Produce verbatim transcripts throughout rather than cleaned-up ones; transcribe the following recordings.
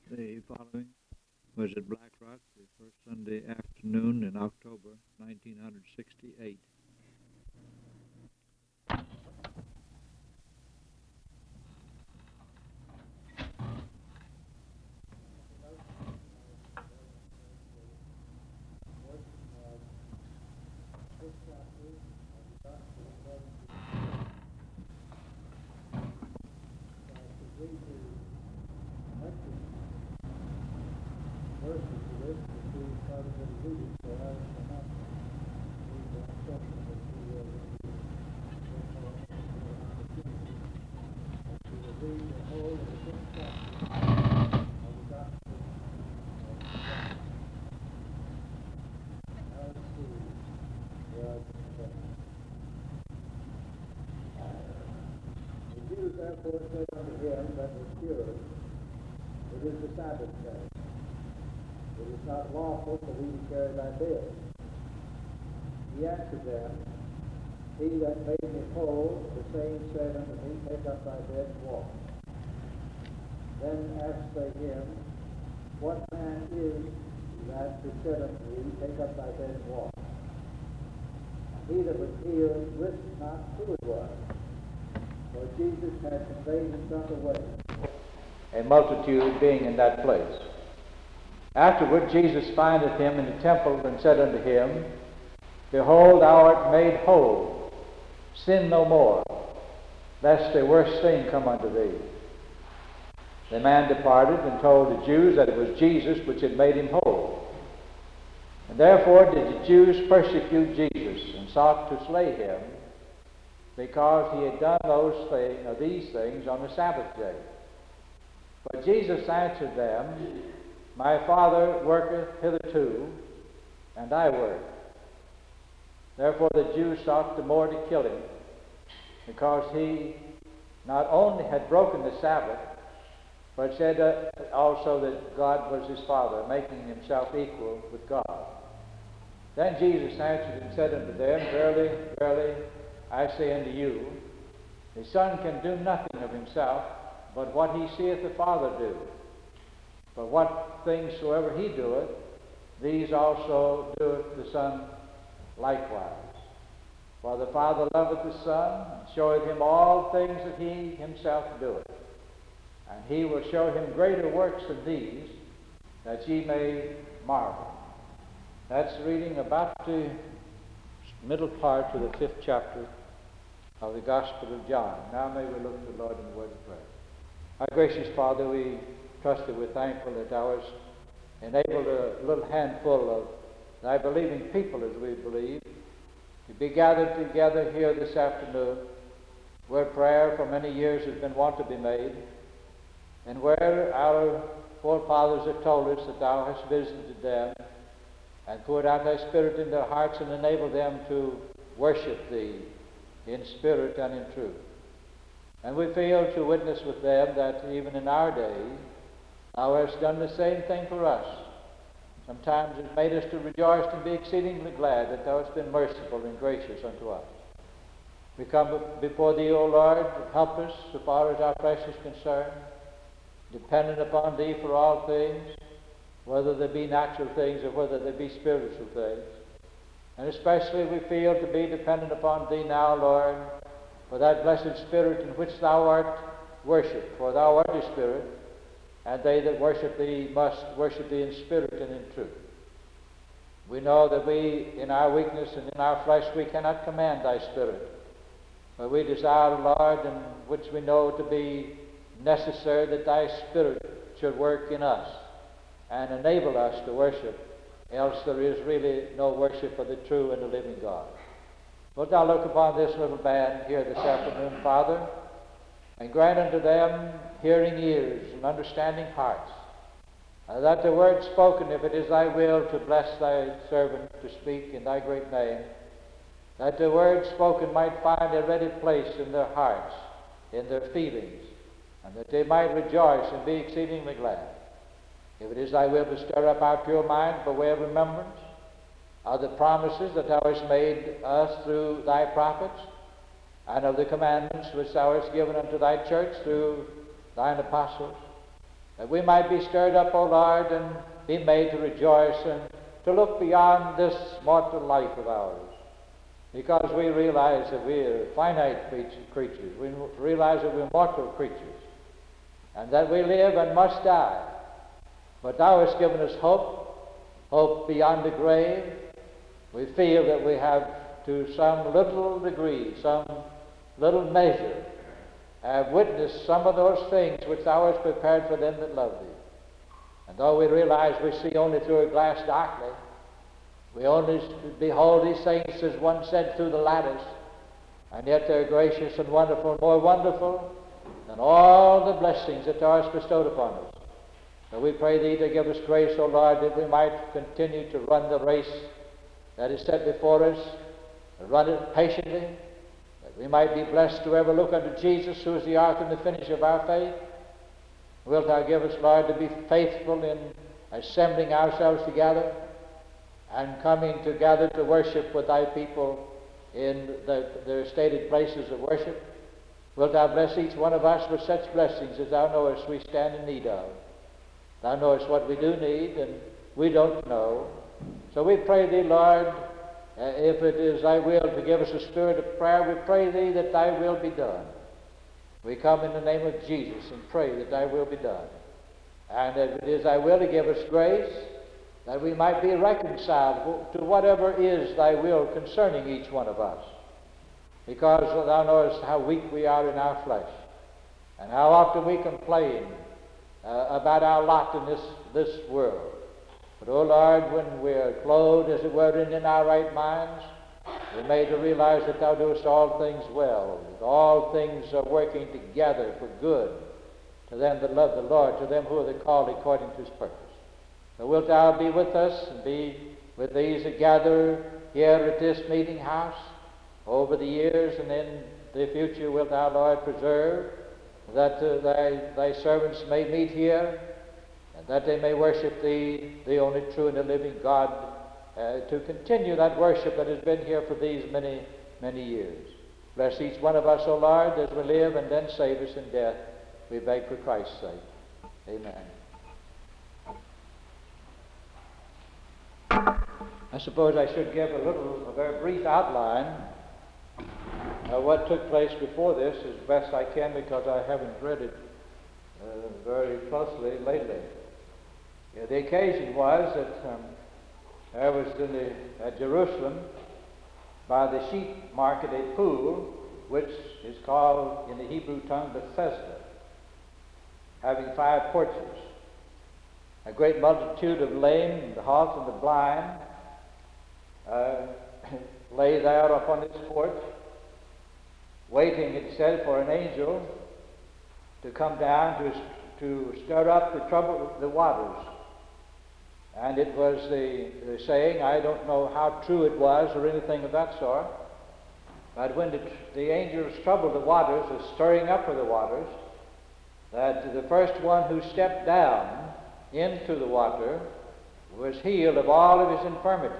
The following was at Black Rock the first Sunday afternoon in October nineteen sixty-eight. Jesus therefore said unto him that was cured, It is the Sabbath day. It is not lawful for thee to carry thy bed. He answered them, He that made me whole, the same said unto me, Take up thy bed and walk. Then asked they him, What man is that who said unto thee, Take up thy bed and walk? And he that was healed wist not who it was, for Jesus had conveyed himself away, a multitude being in that place. Afterward Jesus findeth him in the temple, and said unto him, Behold, thou art made whole. Sin no more, lest a worse thing come unto thee. The man departed and told the Jews that it was Jesus which had made him whole. And therefore did the Jews persecute Jesus, and sought to slay him, because he had done those things, or these things on the Sabbath day. But Jesus answered them, My Father worketh hitherto, and I work. Therefore the Jews sought the more to kill him, because he not only had broken the Sabbath, but said uh, also that God was his Father, making himself equal with God. Then Jesus answered and said unto them, Verily, verily, I say unto you, the Son can do nothing of himself, but what he seeth the Father do. But what things soever he doeth, these also doeth the Son likewise. For the Father loveth the Son, and showeth him all things that he himself doeth. And he will show him greater works than these, that ye may marvel. That's reading about the middle part of the fifth chapter of the Gospel of John. Now may we look to the Lord in the word of prayer. Our gracious Father, we trust that we're thankful that thou hast enabled a little handful of thy believing people, as we believe, to be gathered together here this afternoon, where prayer for many years has been wont to be made, and where our forefathers have told us that thou hast visited them and poured out thy Spirit in their hearts and enabled them to worship thee in spirit and in truth. And we feel to witness with them that even in our day, thou hast done the same thing for us. Sometimes it made us to rejoice and be exceedingly glad that thou hast been merciful and gracious unto us. We come before thee, O Lord, help us so far as our flesh is concerned, dependent upon thee for all things, whether they be natural things or whether they be spiritual things. And especially we feel to be dependent upon thee now, Lord, for that blessed Spirit in which thou art worshipped. For thou art a Spirit, and they that worship thee must worship thee in spirit and in truth. We know that we, in our weakness and in our flesh, we cannot command thy Spirit. But we desire, Lord, and which we know to be necessary, that thy Spirit should work in us and enable us to worship, else there is really no worship of the true and the living God. Wilt thou look upon this little band here this afternoon, Father, and grant unto them hearing ears and understanding hearts, and that the word spoken, if it is thy will to bless thy servant to speak in thy great name, that the word spoken might find a ready place in their hearts, in their feelings, and that they might rejoice and be exceedingly glad. If it is thy will to stir up our pure mind by way of remembrance of the promises that thou hast made us through thy prophets, and of the commandments which thou hast given unto thy church through thine apostles, that we might be stirred up, O Lord, and be made to rejoice and to look beyond this mortal life of ours. Because we realize that we are finite creatures. We realize that we're mortal creatures, and that we live and must die. But thou hast given us hope, hope beyond the grave. We feel that we have, to some little degree, some little measure, have witnessed some of those things which thou hast prepared for them that love thee. And though we realize we see only through a glass darkly, we only behold these things, as one said, through the lattice, and yet they're gracious and wonderful, more wonderful than all the blessings that thou hast bestowed upon us. So we pray thee to give us grace, O Lord, that we might continue to run the race that is set before us, to run it patiently, that we might be blessed to ever look unto Jesus, who is the author and the finisher of our faith. Wilt thou give us, Lord, to be faithful in assembling ourselves together and coming together to worship with thy people in the, their stated places of worship? Wilt thou bless each one of us with such blessings as thou knowest we stand in need of? Thou knowest what we do need, and we don't know. So we pray thee, Lord, uh, if it is thy will to give us a spirit of prayer, we pray thee that thy will be done. We come in the name of Jesus and pray that thy will be done. And if it is thy will to give us grace, that we might be reconciled to whatever is thy will concerning each one of us. Because thou knowest how weak we are in our flesh, and how often we complain uh, about our lot in this, this world. But, O Lord, when we are clothed, as it were, in, in our right minds, we're made to realize that thou doest all things well, that all things are working together for good to them that love the Lord, to them who are the called according to his purpose. So wilt thou be with us and be with these that gather here at this meeting house over the years, and in the future wilt thou, Lord, preserve that uh, thy, thy servants may meet here, and that they may worship thee, the only true and the living God, uh, to continue that worship that has been here for these many, many years. Bless each one of us, O Lord, as we live, and then save us in death, we beg for Christ's sake. Amen. I suppose I should give a little, a very brief outline of what took place before this as best I can, because I haven't read it uh, very closely lately. Yeah, the occasion was that um, I was in the, at Jerusalem by the sheep market, a pool, which is called in the Hebrew tongue Bethesda, having five porches. A great multitude of lame, the halt, and the blind uh, lay there upon this porch, waiting, it said, for an angel to come down to, to stir up the trouble, the waters. And it was the, the saying, I don't know how true it was or anything of that sort, but when the, the angels troubled the waters, the stirring up of the waters, that the first one who stepped down into the water was healed of all of his infirmities.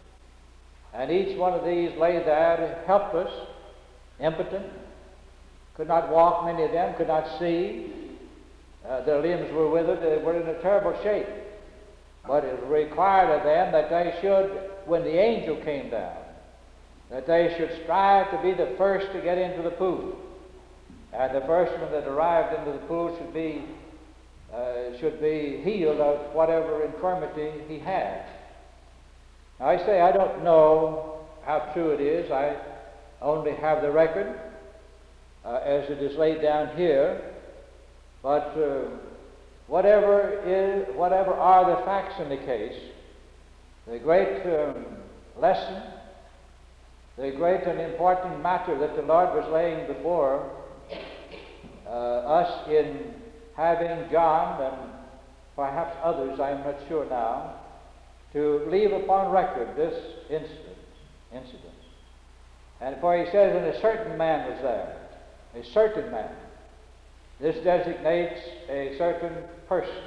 And each one of these lay there helpless, impotent, could not walk, many of them could not see. Uh, their limbs were withered, they were in a terrible shape. But it required of them that they should, when the angel came down, that they should strive to be the first to get into the pool. And the first one that arrived into the pool should be uh, should be healed of whatever infirmity he had. Now, I say I don't know how true it is. I only have the record uh, as it is laid down here. But uh, whatever is, whatever are the facts in the case, the great um, lesson, the great and important matter that the Lord was laying before uh, us in having John and perhaps others, I am not sure now, to leave upon record this incident. incident. And for he says, and a certain man was there, a certain man. This designates a certain person,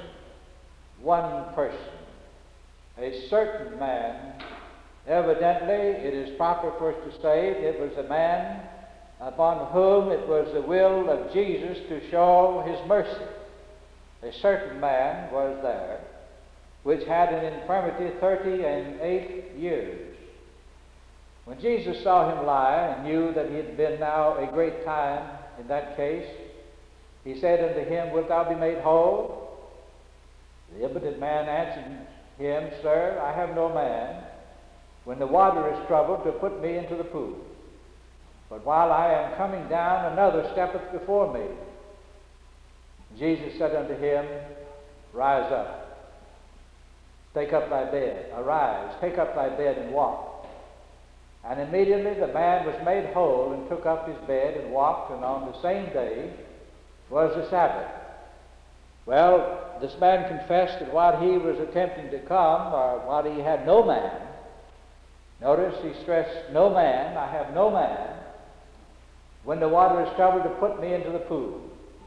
one person, a certain man. Evidently, it is proper for us to say it was a man upon whom it was the will of Jesus to show his mercy. a certain man was there, which had an infirmity thirty and eight years. When Jesus saw him lie, and knew that he had been now a great time in that case, he said unto him, Wilt thou be made whole? The impotent man answered him, Sir, I have no man, when the water is troubled, to put me into the pool. But while I am coming down, another steppeth before me. Jesus said unto him, Rise up, take up thy bed. Arise, take up thy bed, and walk. And immediately the man was made whole, and took up his bed, and walked, and on the same day was the Sabbath. Well, this man confessed that while he was attempting to come, or while he had no man, notice he stressed, no man, I have no man, when the water is troubled, to put me into the pool,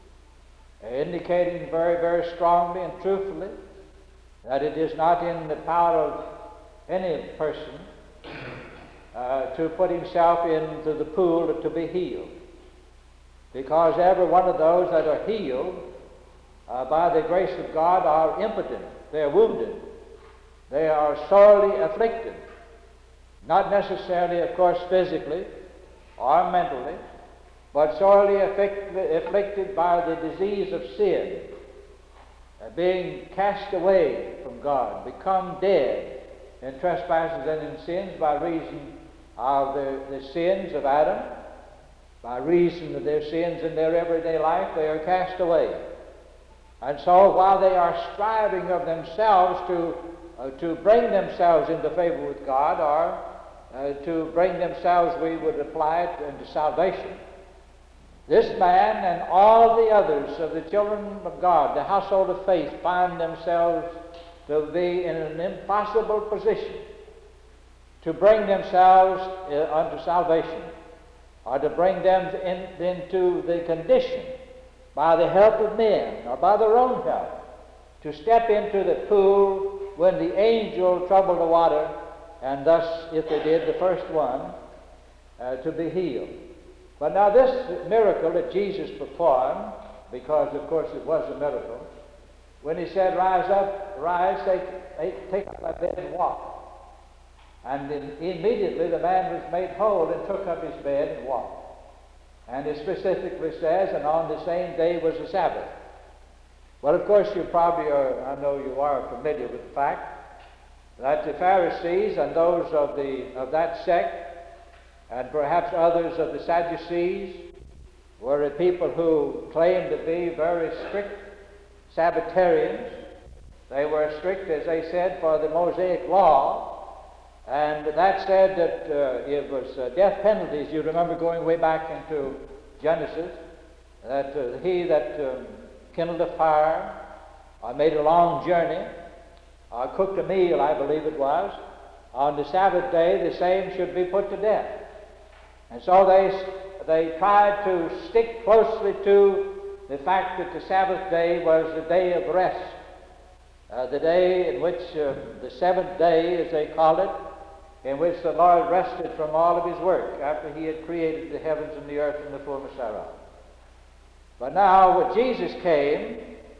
indicating very, very strongly and truthfully that it is not in the power of any person uh, to put himself into the pool to be healed. Because every one of those that are healed uh, by the grace of God are impotent, they are wounded, they are sorely afflicted. Not necessarily, of course, physically or mentally, but sorely afflicted by the disease of sin, uh, being cast away from God, become dead in trespasses and in sins by reason of the, the sins of Adam. By reason of their sins in their everyday life, they are cast away. And so while they are striving of themselves to, uh, to bring themselves into favor with God, or Uh, to bring themselves, we would apply it, into salvation, this man and all the others of the children of God, the household of faith, find themselves to be in an impossible position to bring themselves uh, unto salvation, or to bring them in, into the condition, by the help of men or by their own help, to step into the pool when the angel troubled the water, and thus, if they did, the first one, uh, to be healed. But now this miracle that Jesus performed, because of course it was a miracle, when he said, Rise up, rise, take, take up thy bed and walk. And in, immediately the man was made whole and took up his bed and walked. And it specifically says, and on the same day was the Sabbath. Well, of course, you probably are, I know you are familiar with the fact that the Pharisees and those of the of that sect, and perhaps others of the Sadducees, were a people who claimed to be very strict Sabbatarians. They were strict, as they said, for the Mosaic law, and that said that uh, it was uh, death penalties. You remember going way back into Genesis, that uh, he that um, kindled a fire or made a long journey, or cooked a meal, I believe it was, on the Sabbath day, the same should be put to death. And so they, they tried to stick closely to the fact that the Sabbath day was the day of rest, uh, the day in which, uh, the seventh day, as they call it, in which the Lord rested from all of his work after he had created the heavens and the earth and the fullness thereof. But now, when Jesus came,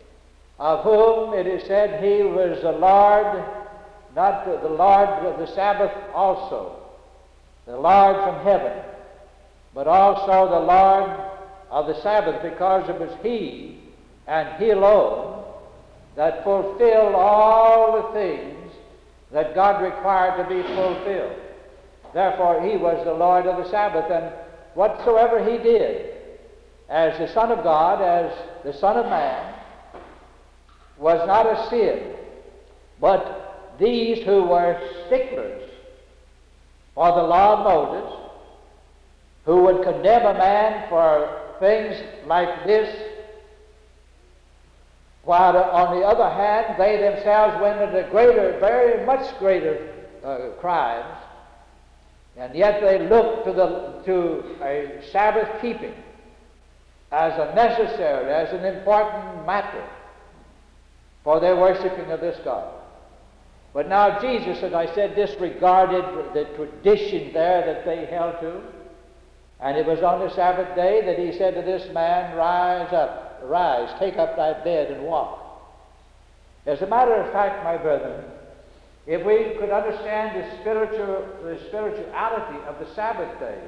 of whom it is said he was the Lord, not the Lord of the Sabbath also, the Lord from heaven, but also the Lord of the Sabbath, because it was he and he alone that fulfilled all the things that God required to be fulfilled. Therefore he was the Lord of the Sabbath, and whatsoever he did as the Son of God, as the Son of Man, was not a sin. But these who were sticklers for the law of Moses, who would condemn a man for things like this, while on the other hand they themselves went into greater, very much greater uh, crimes, and yet they looked to, the, to a Sabbath keeping as a necessary, as an important matter for their worshiping of this God. But now Jesus, as I said, disregarded the tradition there that they held to, and it was on the Sabbath day that he said to this man, Rise up, rise, take up thy bed and walk. As a matter of fact, my brethren, if we could understand the spiritual, the spirituality of the Sabbath day,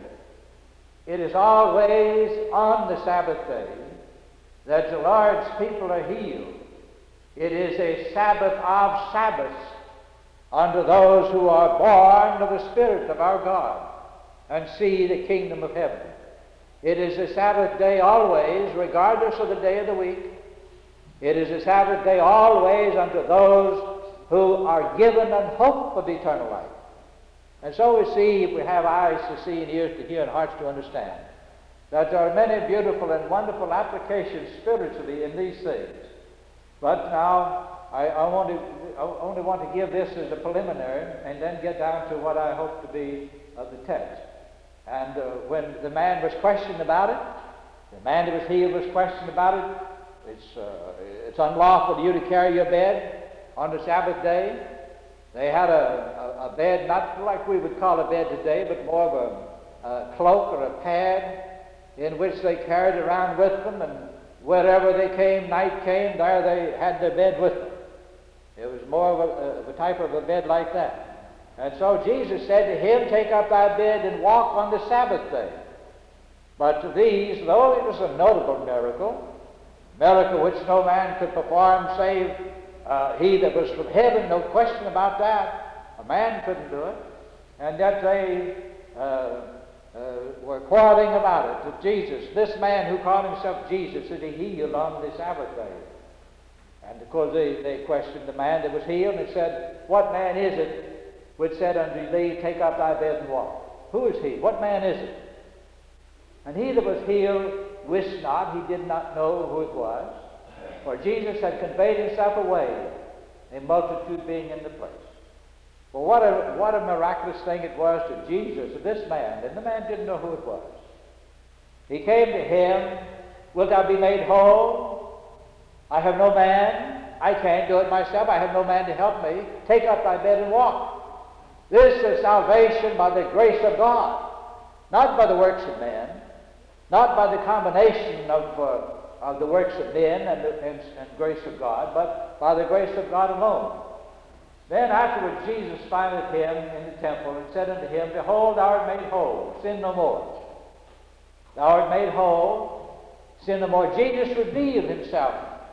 it is always on the Sabbath day that the Lord's people are healed. It is a Sabbath of Sabbaths unto those who are born of the Spirit of our God and see the kingdom of heaven. It is a Sabbath day always, regardless of the day of the week. It is a Sabbath day always unto those who are given an hope of eternal life. And so we see, if we have eyes to see and ears to hear and hearts to understand, that there are many beautiful and wonderful applications spiritually in these things. But now, I, I, want to, I only want to give this as a preliminary and then get down to what I hope to be of the text. And uh, when the man was questioned about it, the man that was healed was questioned about it. It's, uh, it's unlawful for you to carry your bed on the Sabbath day. They had a, a, a bed, not like we would call a bed today, but more of a, a cloak or a pad in which they carried around with them, and wherever they came, night came, there they had their bed with them. It was more of a, of a type of a bed like that. And so Jesus said to him, take up thy bed and walk on the Sabbath day. But to these, though it was a notable miracle, miracle which no man could perform save uh, he that was from heaven, no question about that. A man couldn't do it. And yet they uh, uh, were quarreling about it to Jesus. This man who called himself Jesus, that he healed on the Sabbath day. And of course they, they questioned the man that was healed and said, what man is it which said unto thee, take up thy bed and walk? Who is he? What man is it? And he that was healed wist not, he did not know who it was, for Jesus had conveyed himself away, a multitude being in the place. Well, what a, what a miraculous thing it was to Jesus, to this man, and the man didn't know who it was. He came to him, wilt thou be made whole? I have no man, I can't do it myself, I have no man to help me. Take up thy bed and walk. This is salvation by the grace of God, not by the works of men, not by the combination of, uh, of the works of men and, the, and, and grace of God, but by the grace of God alone. Then afterwards Jesus findeth him in the temple and said unto him, behold, thou art made whole, sin no more. Thou art made whole, sin no more. Jesus revealed himself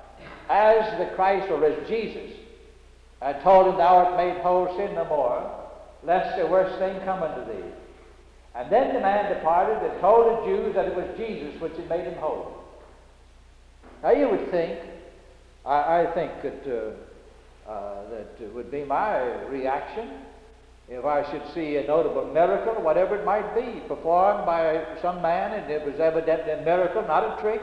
as the Christ, or as Jesus, and told him, thou art made whole, sin no more, lest the worst thing come unto thee. And then the man departed and told the Jews that it was Jesus which had made him whole. Now you would think, I, I think that, uh, uh, that it would be my reaction if I should see a notable miracle, whatever it might be, performed by some man, and it was evidently a miracle, not a trick.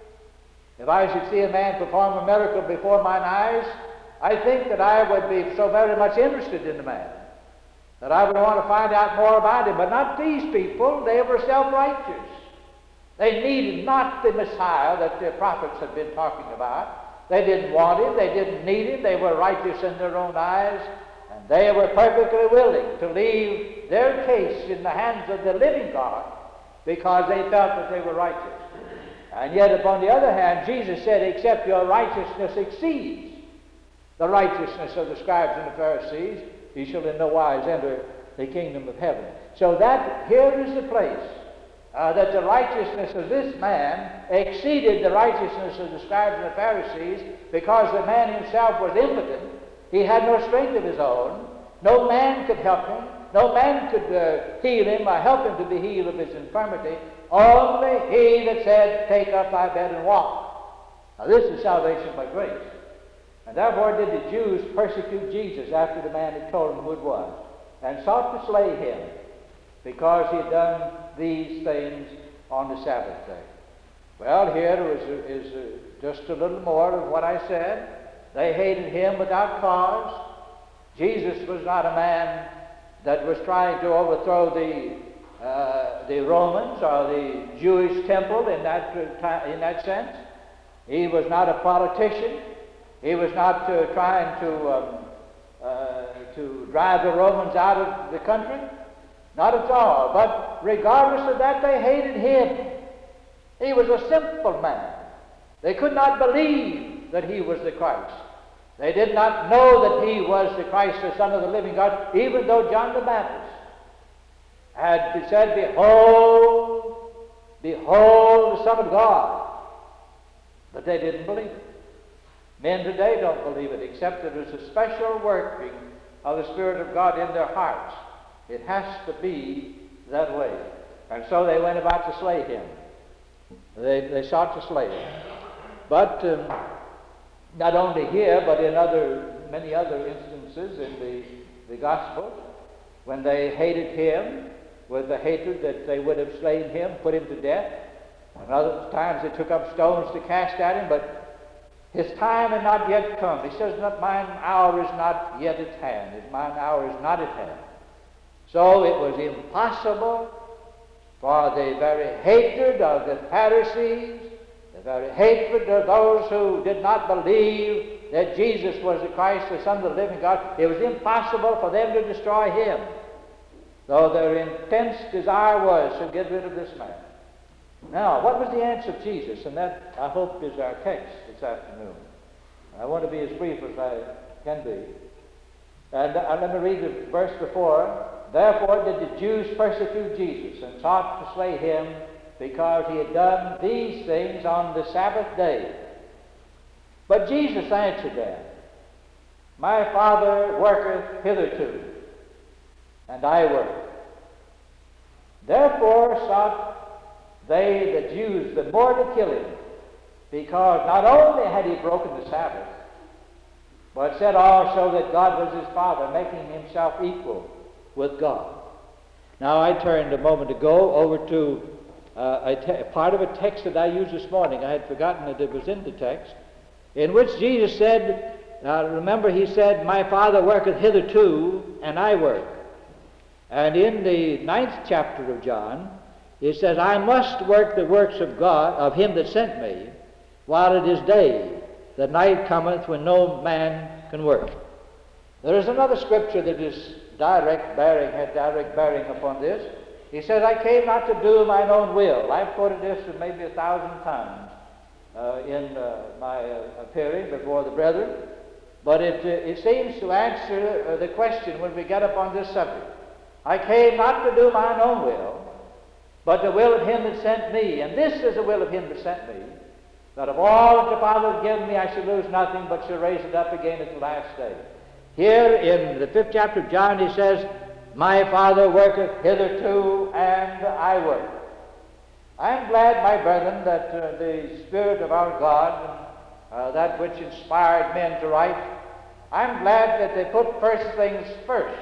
If I should see a man perform a miracle before mine eyes, I think that I would be so very much interested in the man that I would want to find out more about him. But not these people. They were self-righteous. They needed not the Messiah that the prophets had been talking about. They didn't want him. They didn't need him. They were righteous in their own eyes. And they were perfectly willing to leave their case in the hands of the living God because they felt that they were righteous. And yet, upon the other hand, Jesus said, except your righteousness exceeds the righteousness of the scribes and the Pharisees, ye shall in no wise enter the kingdom of heaven. So that here is the place uh, that the righteousness of this man exceeded the righteousness of the scribes and the Pharisees, because the man himself was impotent. He had no strength of his own. No man could help him. No man could uh, heal him or help him to be healed of his infirmity. Only he that said, take up thy bed and walk. Now this is salvation by grace. And therefore did the Jews persecute Jesus after the man had told them who it was, and sought to slay him, because he had done these things on the Sabbath day. Well, here is, is uh, just a little more of what I said. They hated him without cause. Jesus was not a man that was trying to overthrow the, uh, the Romans or the Jewish temple in that, uh, in that sense. He was not a politician. He was not uh, trying to, um, uh, to drive the Romans out of the country. Not at all. But regardless of that, they hated him. He was a simple man. They could not believe that he was the Christ. They did not know that he was the Christ, the Son of the living God, even though John the Baptist had said, Behold, behold the Son of God. But they didn't believe it. Men today don't believe it, except that there's a special working of the Spirit of God in their hearts. It has to be that way. And so they went about to slay him. They, they sought to slay him. But um, not only here, but in other many other instances in the, the Gospel, when they hated him with the hatred that they would have slain him, put him to death. And other times they took up stones to cast at him, but his time had not yet come. He says, not mine hour is not yet at hand. His mine hour is not at hand. So it was impossible for the very hatred of the Pharisees, the very hatred of those who did not believe that Jesus was the Christ, the Son of the living God, it was impossible for them to destroy him, though their intense desire was to get rid of this man. Now, what was the answer of Jesus? And that, I hope, is our text this afternoon. I want to be as brief as I can be. And uh, let me read the verse before. Therefore did the Jews persecute Jesus, and sought to slay him, because he had done these things on the Sabbath day. But Jesus answered them, My Father worketh hitherto, and I work. Therefore sought they, the Jews, the more to kill him, because not only had he broken the Sabbath, but said also that God was his Father, making himself equal with God. Now I turned a moment ago over to uh, a, te- a part of a text that I used this morning. I had forgotten that it was in the text, in which Jesus said, uh, remember he said, My Father worketh hitherto, and I work. And in the ninth chapter of John, he says, I must work the works of God, of him that sent me, while it is day. The night cometh when no man can work. There is another scripture that is direct bearing, had direct bearing upon this. He says, I came not to do mine own will. I've quoted this maybe a thousand times uh, in uh, my uh, appearing before the brethren, but it, uh, it seems to answer uh, the question when we get upon this subject. I came not to do mine own will, but the will of him that sent me. And this is the will of him that sent me, that of all that the Father hath given me I shall lose nothing, but shall raise it up again at the last day. Here in the fifth chapter of John he says, My Father worketh hitherto, and I work. I am glad, my brethren, that uh, the Spirit of our God, uh, that which inspired men to write, I am glad that they put first things first.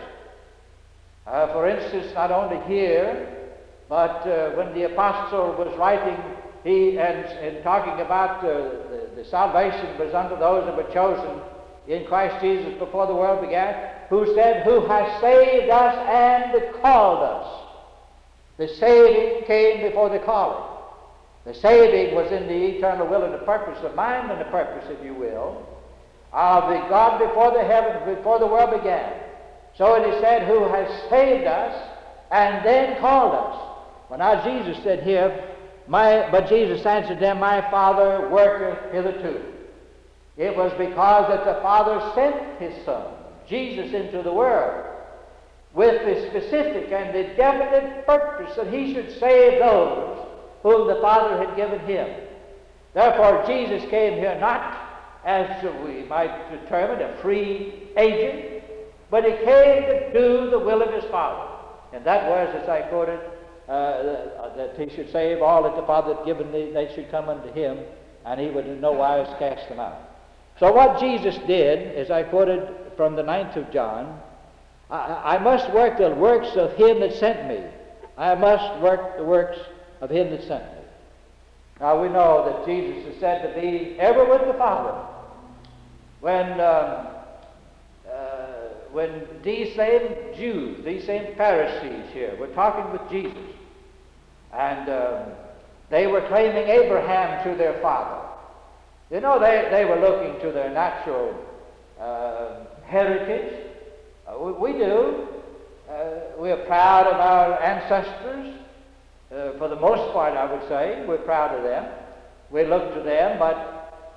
Uh, for instance, not only here, but uh, when the apostle was writing, he and, and talking about uh, the, the salvation was unto those that were chosen in Christ Jesus before the world began, who said, Who has saved us and called us. The saving came before the calling. The saving was in the eternal will and the purpose, the mind and the purpose, if you will, of the God before the heaven, before the world began. So it is said, Who has saved us and then called us. Well, now Jesus said here, my, but Jesus answered them, My Father worketh hitherto. It was because that the Father sent his Son, Jesus, into the world with the specific and the definite purpose that he should save those whom the Father had given him. Therefore, Jesus came here not as we might determine a free agent, but he came to do the will of his Father. And that was, as I quoted, uh, that he should save all that the Father had given, they, they should come unto him, and he would in no wise cast them out. So what Jesus did, as I quoted from the ninth of John, I, I must work the works of him that sent me. I must work the works of him that sent me. Now we know that Jesus is said to be ever with the Father. When, um, uh, when these same Jews, these same Pharisees here, were talking with Jesus, and um, they were claiming Abraham to their father. You know, they, they were looking to their natural uh, heritage. Uh, we, we do. Uh, we are proud of our ancestors. Uh, for the most part, I would say, we're proud of them. We look to them, but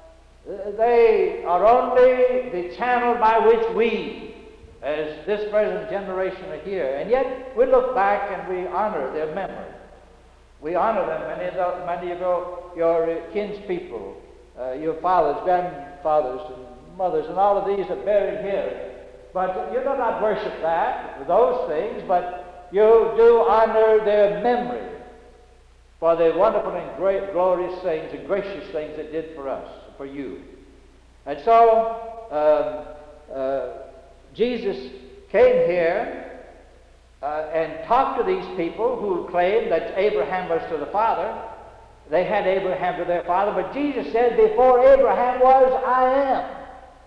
They are only the channel by which we, as this present generation, are here. And yet we look back and we honor their memory. We honor them. Many of, the, many of your, your kinspeople, uh, your fathers, grandfathers, and mothers, and all of these are buried here. But you do not worship that, those things, but you do honor their memory for the wonderful and great, glorious things and gracious things it did for us, for you. And so, um, uh, Jesus came here uh, and talked to these people who claimed that Abraham was to the father. They had Abraham to their father, but Jesus said, before Abraham was, I am.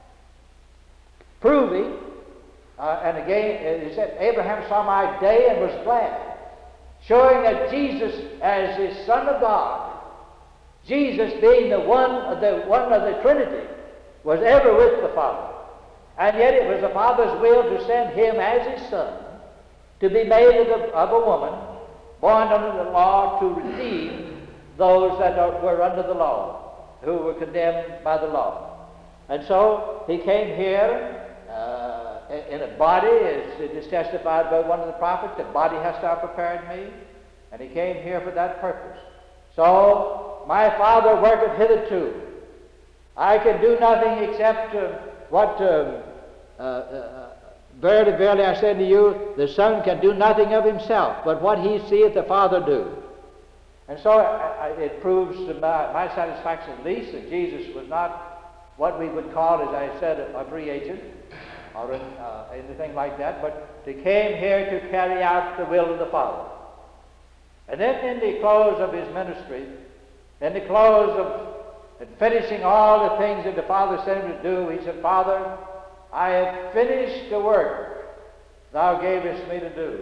Proving, uh, and again, he said, Abraham saw my day and was glad. Showing that Jesus, as the Son of God, Jesus being the one of the one of the Trinity, was ever with the Father. And yet it was the Father's will to send him as his Son, to be made of, the, of a woman, born under the law, to redeem those that are, were under the law, who were condemned by the law. And so he came here uh, in a body, as it is testified by one of the prophets, the body hast thou prepared me, and he came here for that purpose. So my Father worketh hitherto. I can do nothing except uh, what, uh, uh, uh, verily, verily, I say to you, the Son can do nothing of himself, but what he seeth the Father do. And so uh, it proves to my, my satisfaction at least that Jesus was not what we would call, as I said, a free agent, or uh, anything like that, but he came here to carry out the will of the Father. And then in the close of his ministry, in the close of and finishing all the things that the Father sent him to do, he said, Father, I have finished the work thou gavest me to do.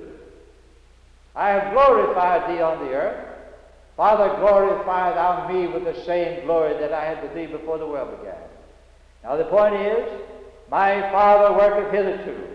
I have glorified thee on the earth. Father, glorify thou me with the same glory that I had with thee before the world began. Now the point is, my Father worketh hitherto.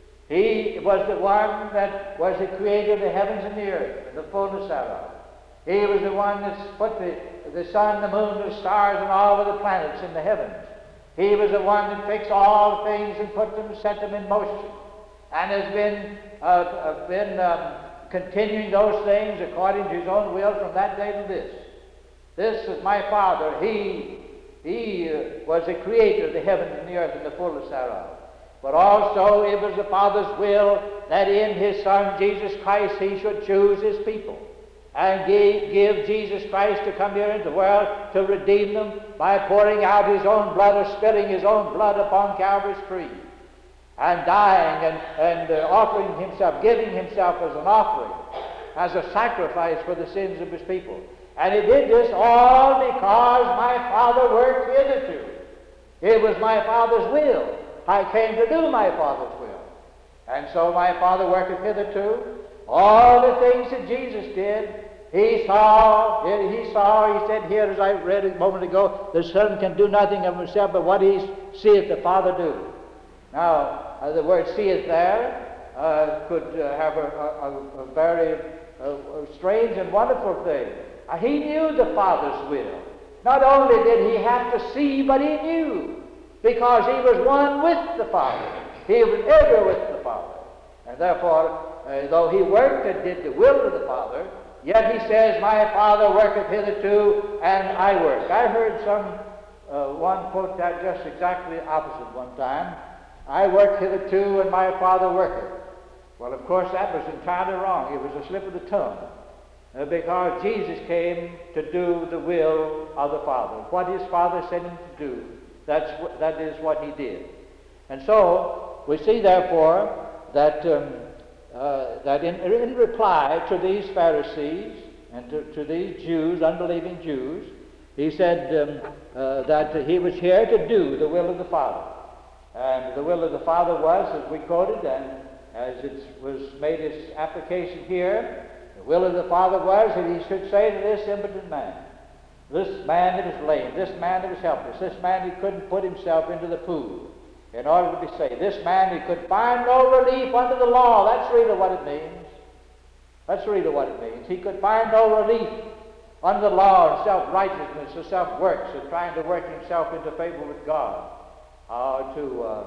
He was the one that was the creator of the heavens and the earth, and the fullness thereof. He was the one that put the, the sun, the moon, the stars, and all of the planets in the heavens. He was the one that fixed all things and put them, set them in motion, and has been, uh, uh, been um, continuing those things according to his own will from that day to this. This is my Father. He He uh, was the creator of the heavens and the earth and the fullness thereof. But also it was the Father's will that in his Son Jesus Christ he should choose his people and give, give Jesus Christ to come here into the world to redeem them by pouring out his own blood or spilling his own blood upon Calvary's tree and dying and, and uh, offering himself, giving himself as an offering, as a sacrifice for the sins of his people. And he did this all because my Father worked hitherto. It was my Father's will. I came to do my Father's will. And so my Father worketh hitherto. All the things that Jesus did, he saw, he saw, he said here, as I read a moment ago, the Son can do nothing of himself but what he seeth the Father do. Now, uh, the word seeth there uh, could uh, have a, a, a very uh, a strange and wonderful thing. Uh, he knew the Father's will. Not only did he have to see, but he knew, because he was one with the Father. He was ever with the Father. And therefore, uh, though he worked and did the will of the Father, yet he says, my Father worketh hitherto, and I work. I heard some, uh, one quote that just exactly opposite one time. I work hitherto, and my Father worketh. Well, of course, that was entirely wrong. It was a slip of the tongue. Uh, because Jesus came to do the will of the Father. What his Father sent him to do, that's wh- that is what he did. And so, we see therefore that um, uh, that in, in reply to these Pharisees and to, to these Jews, unbelieving Jews, he said um, uh, that he was here to do the will of the Father. And the will of the Father was, as we quoted, and as it was made its application here, the will of the Father was that he should say to this impotent man, this man that was lame, this man that was helpless, this man who couldn't put himself into the pool in order to be saved, this man who could find no relief under the law. That's really what it means. That's really what it means. He could find no relief under the law and self-righteousness or self-works or trying to work himself into favor with God, or to, um,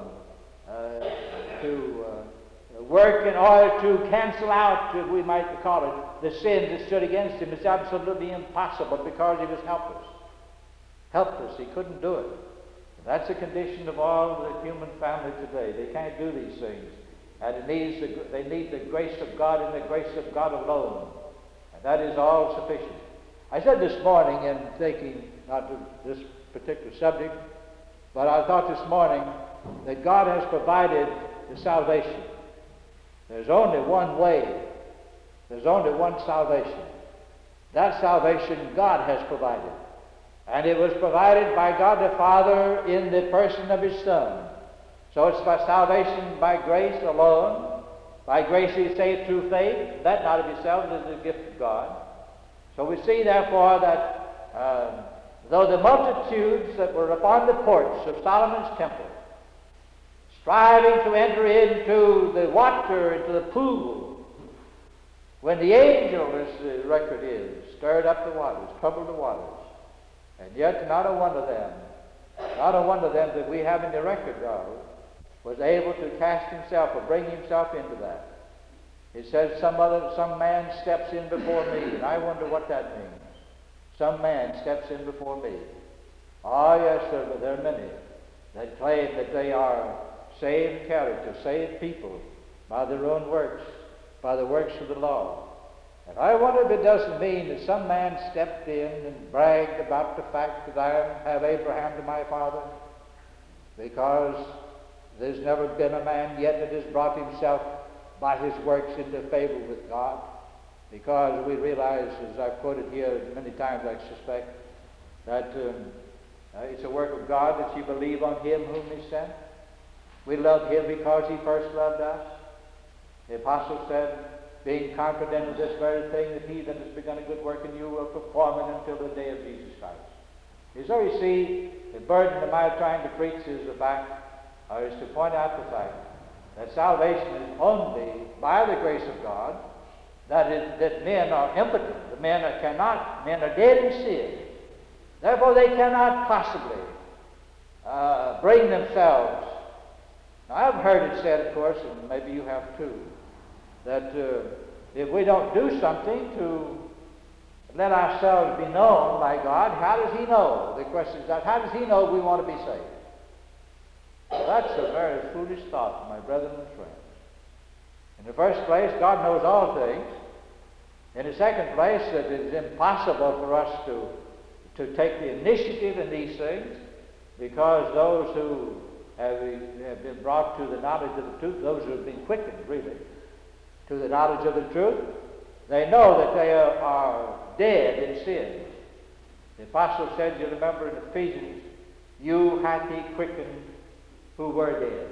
uh, to uh, work in order to cancel out, if we might call it, the sin that stood against him. It's absolutely impossible because he was helpless. Helpless. He couldn't do it. That's the condition of all the human family today. They can't do these things. And it needs the, they need the grace of God and the grace of God alone. And that is all sufficient. I said this morning in thinking, not to this particular subject, but I thought this morning that God has provided the salvation. There's only one way. There's only one salvation. That salvation God has provided. And it was provided by God the Father in the person of His Son. So it's by salvation by grace alone. By grace He is saved through faith. That not of yourselves is the gift of God. So we see therefore that uh, though the multitudes that were upon the porch of Solomon's temple, striving to enter into the water, into the pool, when the angel, as the record is, stirred up the waters, troubled the waters, and yet not a one of them, not a one of them that we have in the record of, was able to cast himself or bring himself into that. It says some other, some man steps in before me, and I wonder what that means. Some man steps in before me. Ah, yes, sir, but there are many that claim that they are saved character, saved people by their own works, by the works of the law. And I wonder if it doesn't mean that some man stepped in and bragged about the fact that I have Abraham to my father, because there's never been a man yet that has brought himself by his works into favor with God, because we realize, as I've quoted here many times, I suspect, that um, uh, it's a work of God that you believe on Him whom He sent. We love Him because He first loved us. The apostle said, being confident of this very thing, that He that has begun a good work in you will perform it until the day of Jesus Christ. And so you see, the burden of my trying to preach is the fact, or is to point out the fact, that salvation is only by the grace of God, that is, that men are impotent, the men are cannot, men are dead in sin. Therefore they cannot possibly uh, bring themselves. Now I've heard it said, of course, and maybe you have too, that uh, if we don't do something to let ourselves be known by God, how does He know? The question is that, how does He know we want to be saved? Well, that's a very foolish thought, my brethren and friends. In the first place, God knows all things. In the second place, it is impossible for us to, to take the initiative in these things, because those who have, have been brought to the knowledge of the truth, those who have been quickened, really, to the knowledge of the truth, they know that they are, are dead in sin. The apostle said, you remember in Ephesians, you hath He quickened who were dead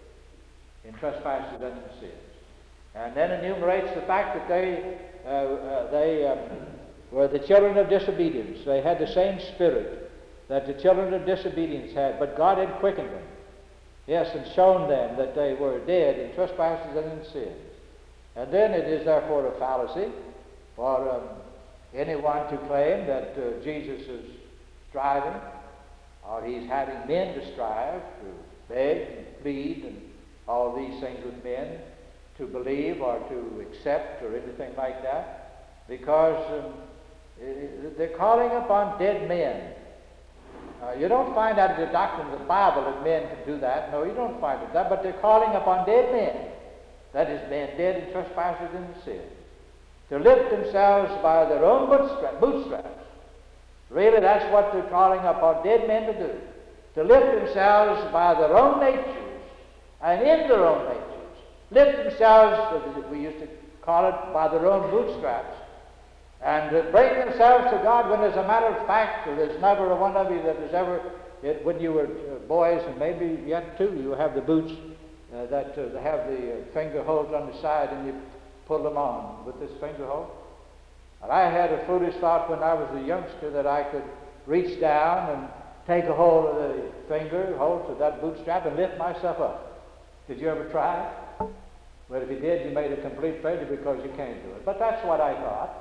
in trespasses and in sins. And then enumerates the fact that they, uh, uh, they um, were the children of disobedience. They had the same spirit that the children of disobedience had, but God had quickened them. Yes, and shown them that they were dead in trespasses and in sins. And then it is therefore a fallacy for um, anyone to claim that uh, Jesus is striving, or He's having men to strive, to beg and plead and all these things with men, to believe or to accept or anything like that, because um, they're calling upon dead men. Uh, you don't find out in the doctrine of the Bible that men can do that. No, you don't find it that, but they're calling upon dead men. That is, men dead in trespasses and sin, to lift themselves by their own bootstrap, bootstraps. Really, that's what they're calling upon dead men to do. To lift themselves by their own natures and in their own natures. Lift themselves, as we used to call it, by their own bootstraps. And to bring themselves to God when, as a matter of fact, there's never a one of you that has ever, it, when you were boys, and maybe yet too, you have the boots uh, that uh, have the uh, finger holes on the side, and you pull them on with this finger hole. And I had a foolish thought when I was a youngster that I could reach down and take a hold of the finger, hold to that bootstrap, and lift myself up. Did you ever try it? But if you did, you made a complete failure because you can't do it. But that's what I thought.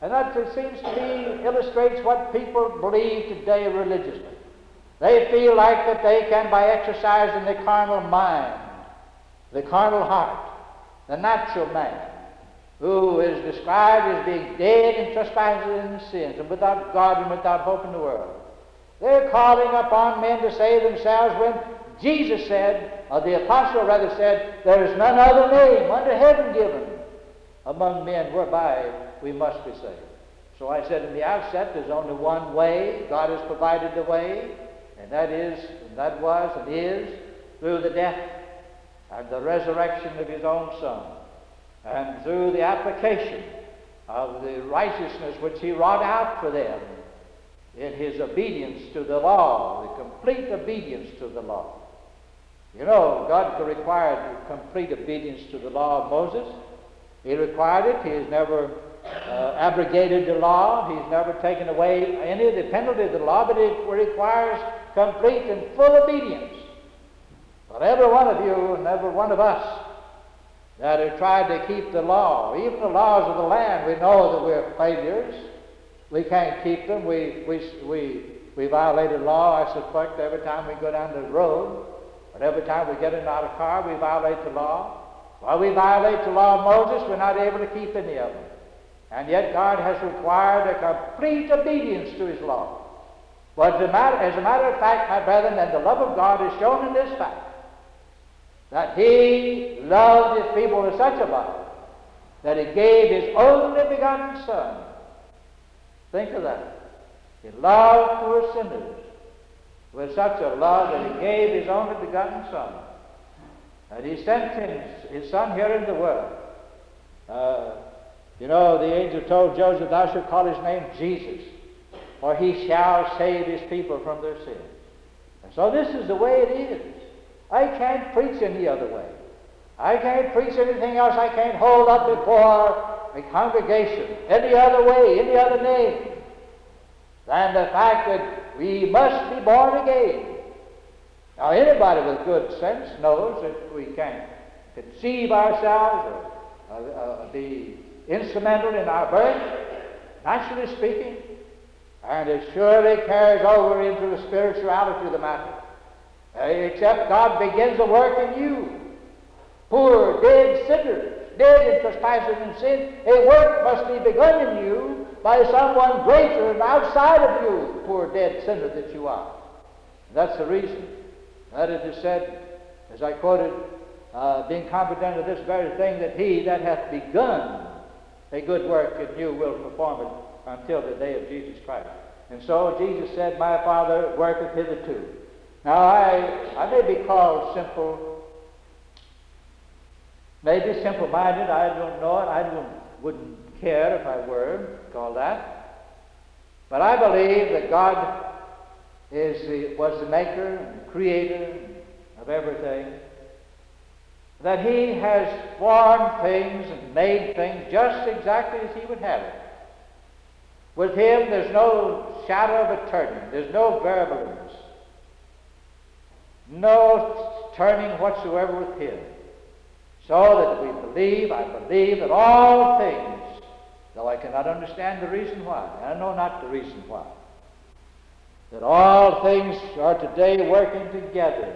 And that it seems to me illustrates what people believe today religiously. They feel like that they can, by exercising the carnal mind, the carnal heart, the natural man, who is described as being dead in trespasses and sins, and without God and without hope in the world. They're calling upon men to save themselves when Jesus said, or the apostle rather said, there is none other name under heaven given among men whereby we must be saved. So I said in the outset, there's only one way. God has provided the way, and that is, and that was, and is, through the death and the resurrection of his own Son, and through the application of the righteousness which he wrought out for them in his obedience to the law, the complete obedience to the law. You know, God required complete obedience to the law of Moses. He required it. He has never uh, abrogated the law. He's never taken away any of the penalty of the law, but it requires complete and full obedience. But every one of you and every one of us that have tried to keep the law, even the laws of the land, we know that we're failures. We can't keep them. We, we, we, we violate the law, I suspect, every time we go down the road. But every time we get in our car, we violate the law. While we violate the law of Moses, we're not able to keep any of them. And yet God has required a complete obedience to his law. But as a matter, as a matter of fact, my brethren, and the love of God is shown in this fact, that he loved his people with such a love that he gave his only begotten Son. Think of that. He loved poor sinners with such a love that he gave his only begotten Son. And he sent his, his Son here in the world. Uh, you know, the angel told Joseph, thou shalt call his name Jesus, for he shall save his people from their sins. And so this is the way it is. I can't preach any other way. I can't preach anything else. I can't hold up before a congregation any other way, any other name, than the fact that we must be born again. Now, anybody with good sense knows that we can't conceive ourselves or uh, uh, be instrumental in our birth, naturally speaking, and it surely carries over into the spirituality of the matter. Uh, except God begins a work in you. Poor, dead sinners, dead in trespasses and sin, a work must be begun in you by someone greater and outside of you, poor dead sinner that you are. And that's the reason that it is said, as I quoted, uh, being confident of this very thing, that he that hath begun a good work in you will perform it until the day of Jesus Christ. And so Jesus said, my Father worketh hitherto. Now, I, I may be called simple, maybe simple-minded, I don't know it, I don't, wouldn't care if I were called that. But I believe that God is the, was the maker and creator of everything, that he has formed things and made things just exactly as he would have it. With him, there's no shadow of a turning, there's no variableness. No turning whatsoever with him. So that we believe, I believe that all things, though I cannot understand the reason why, I know not the reason why, that all things are today working together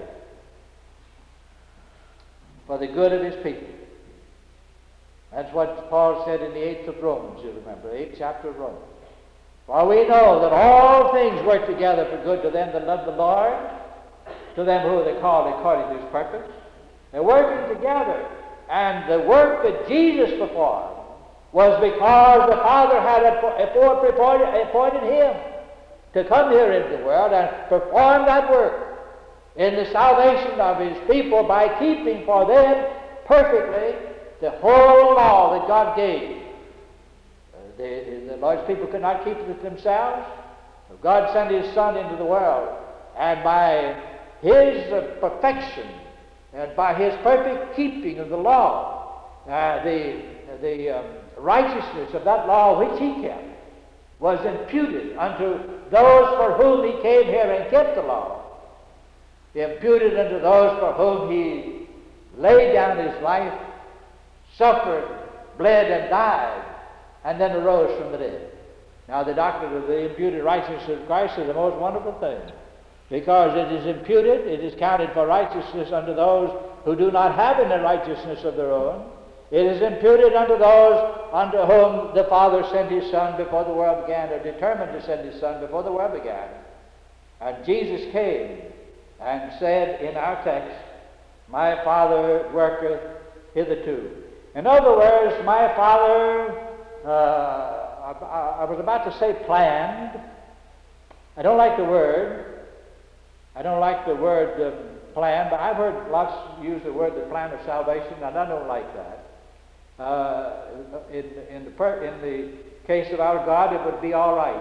for the good of his people. That's what Paul said in the eighth of Romans, you remember, eighth chapter of Romans. For we know that all things work together for good to them that love the Lord, to them who are called according to his purpose. They're working together. And the work that Jesus performed was because the Father had appointed him to come here into the world and perform that work in the salvation of his people by keeping for them perfectly the whole law that God gave. The, the Lord's people could not keep it themselves. God sent his Son into the world, and by his uh, perfection and by his perfect keeping of the law, uh, the, the um, righteousness of that law which he kept was imputed unto those for whom he came here and kept the law, imputed unto those for whom he laid down his life, suffered, bled, and died, and then arose from the dead. Now the doctrine of the imputed righteousness of Christ is the most wonderful thing, because it is imputed, it is counted for righteousness unto those who do not have any righteousness of their own. It is imputed unto those unto whom the Father sent his Son before the world began, or determined to send his Son before the world began. And Jesus came and said in our text, my Father worketh hitherto. In other words, my Father, uh, I, I was about to say planned. I don't like the word. I don't like the word uh, plan, but I've heard lots use the word the plan of salvation, and I don't like that. Uh, in, in, the per, in the case of our God, it would be all right,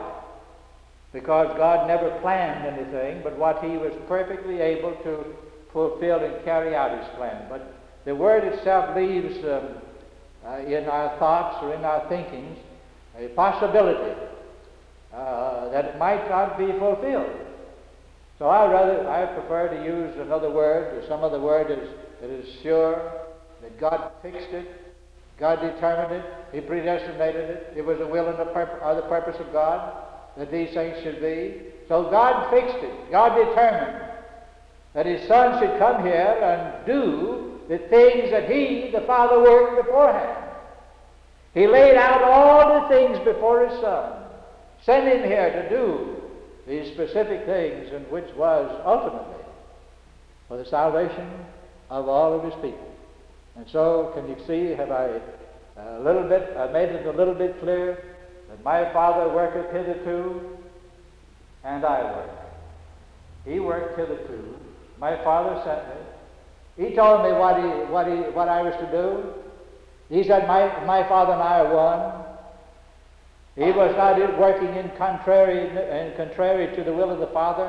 because God never planned anything, but what he was perfectly able to fulfill and carry out his plan. But the word itself leaves um, uh, in our thoughts or in our thinkings a possibility uh, that it might not be fulfilled. So I rather, I prefer to use another word, or some other word that is, that is sure, that God fixed it, God determined it, he predestinated it, it was the will and the, purpose, or the purpose of God that these things should be. So God fixed it, God determined that his Son should come here and do the things that he, the Father, worked beforehand. He laid out all the things before his Son, sent him here to do these specific things, and which was ultimately for the salvation of all of his people. And so, can you see, have I a little bit, I made it a little bit clear that my Father worketh hitherto, and I work. He worked hitherto. My Father sent me. He told me what he, what he, what I was to do. He said, my, my Father and I are one. He was not working in contrary, in contrary to the will of the Father,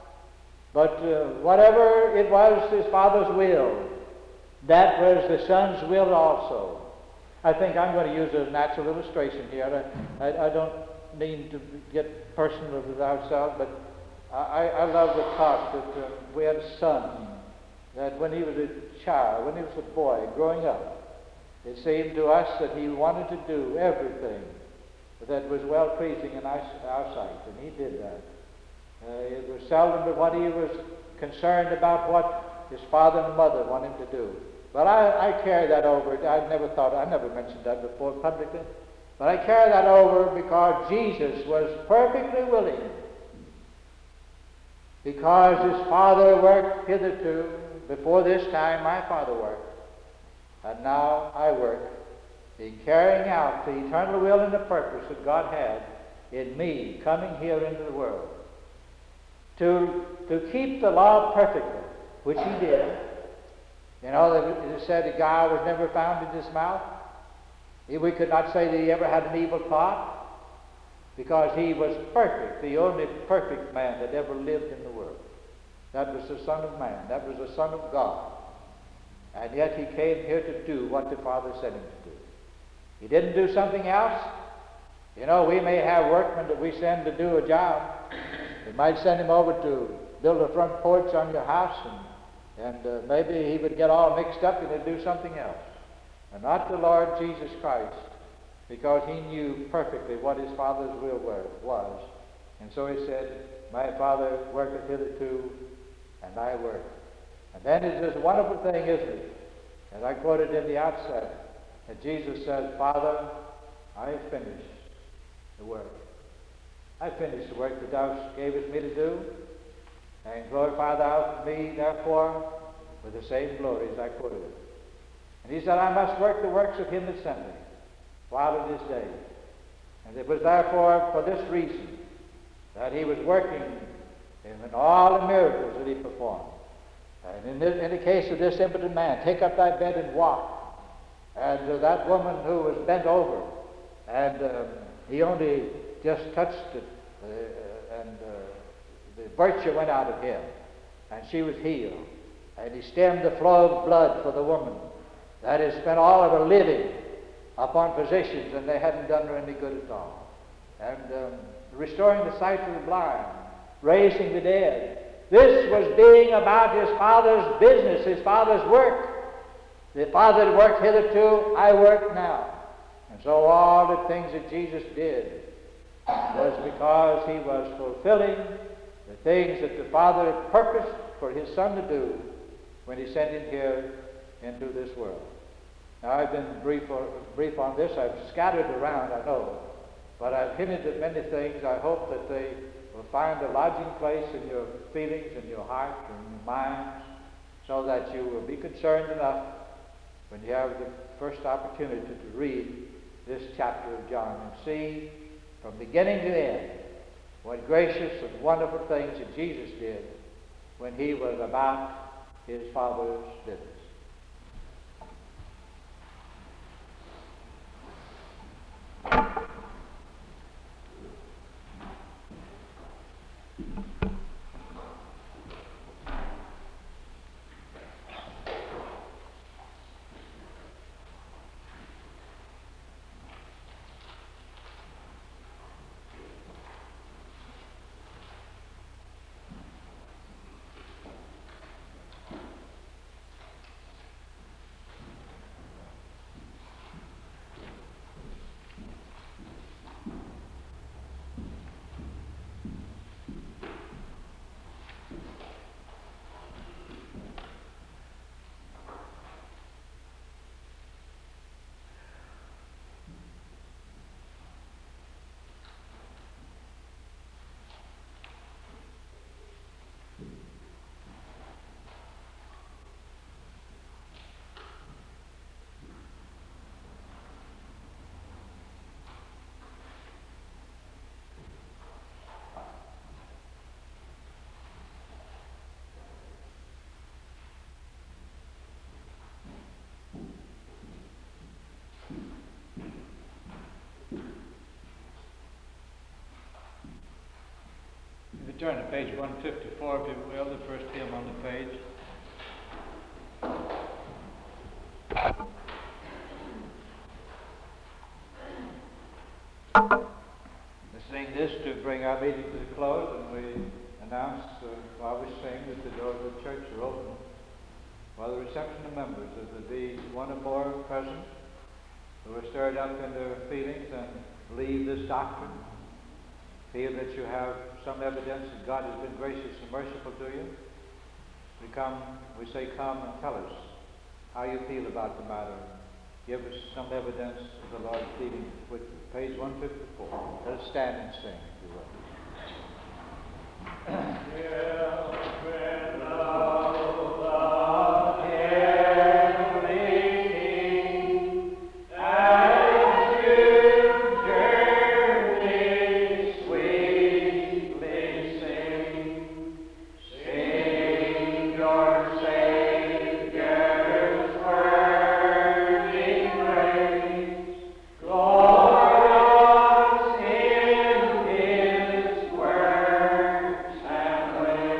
but uh, whatever it was his Father's will, that was the Son's will also. I think I'm going to use a natural illustration here. I, I, I don't mean to get personal with ourselves, but I, I love the thought that uh, we had a son, that when he was a child, when he was a boy growing up, it seemed to us that he wanted to do everything that was well-pleasing in our, our sight, and he did that. Uh, it was seldom but what he was concerned about what his father and mother wanted him to do. But I, I carry that over. I never thought, I never mentioned that before publicly, but I carry that over because Jesus was perfectly willing, because his Father worked hitherto. Before this time my Father worked, and now I work in carrying out the eternal will and the purpose that God had in me coming here into the world. To, to keep the law perfectly, which he did. You know, it is said that guile was never found in his mouth. We could not say that he ever had an evil thought, because he was perfect, the only perfect man that ever lived in the world. That was the Son of Man. That was the Son of God. And yet he came here to do what the Father sent him to do. He didn't do something else. You know, we may have workmen that we send to do a job. We might send him over to build a front porch on your house, and, and uh, maybe he would get all mixed up and he'd do something else. And not the Lord Jesus Christ, because he knew perfectly what his Father's will was. And so he said, my Father worketh hitherto, and I work. And then it's this wonderful thing, isn't it? As I quoted in the outset, that Jesus says, Father, I have finished the work. I finished the work that thou gavest me to do, and glorify thou me, therefore, with the same glory as I quoted it. And he said, I must work the works of him that sent me, while it is day. And it was therefore for this reason that he was working in all the miracles that he performed. And in the, in the case of this impotent man, take up thy bed and walk. And uh, that woman who was bent over, and um, he only just touched it, uh, and uh, the virtue went out of him, and she was healed. And he stemmed the flow of blood for the woman that had spent all of her living upon physicians, and they hadn't done her any good at all. And um, restoring the sight to the blind, raising the dead. This was being about his Father's business, his Father's work. The Father had worked hitherto, I work now. And so all the things that Jesus did was because he was fulfilling the things that the Father had purposed for his Son to do when he sent him here into this world. Now, I've been brief, or, brief on this. I've scattered around, I know, but I've hinted at many things. I hope that they will find a lodging place in your feelings, in your heart, and in your minds, so that you will be concerned enough when you have the first opportunity to read this chapter of John and see from beginning to end what gracious and wonderful things that Jesus did when he was about his Father's business. If you turn to page one fifty-four, if you will, the first hymn on the page. We sing this to bring our meeting to the close, and we announce uh, while we sing that the doors of the church are open while the reception of members. If there be one or more present who are stirred up in their feelings and believe this doctrine, feel that you have some evidence that God has been gracious and merciful to you, we come, we say, come and tell us how you feel about the matter. Give us some evidence of the Lord's dealing with you. Page one fifty-four. Let us stand and sing, if you will. Glorious in his works and ways.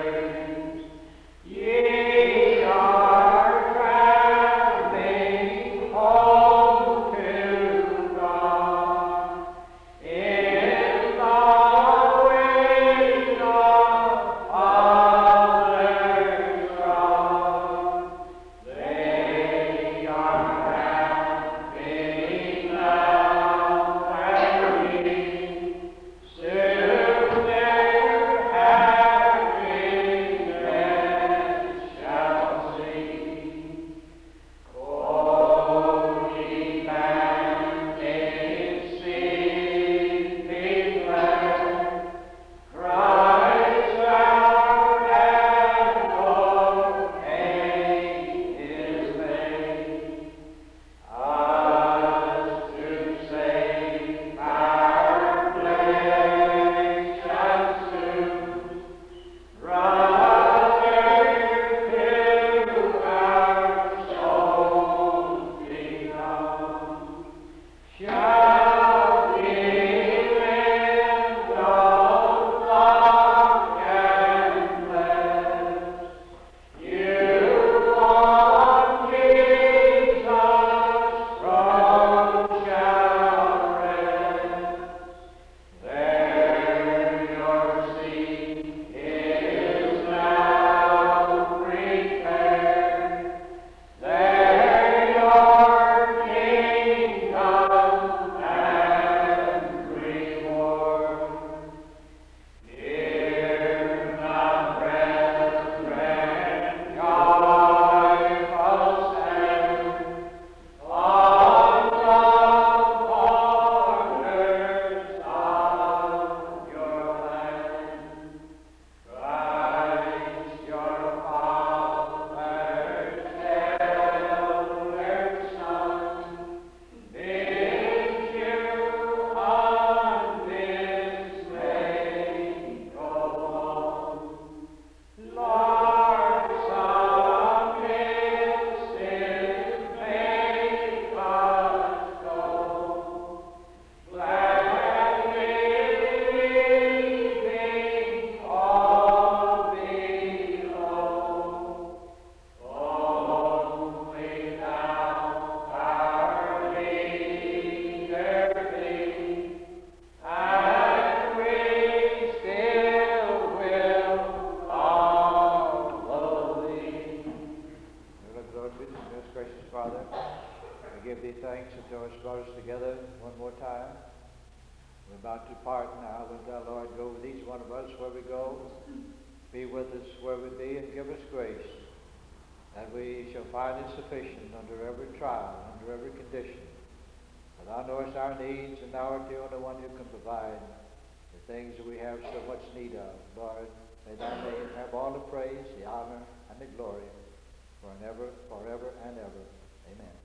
Father, we give thee thanks that thou hast brought us together one more time. We're about to part now. Let thou, Lord, go with each one of us where we go. Be with us where we be, and give us grace, that we shall find it sufficient under every trial, under every condition. For thou knowest our needs, and thou art the only one who can provide the things that we have so much need of. Lord, may thy name have all the praise, the honor, and the glory, forever, forever and ever. Amen.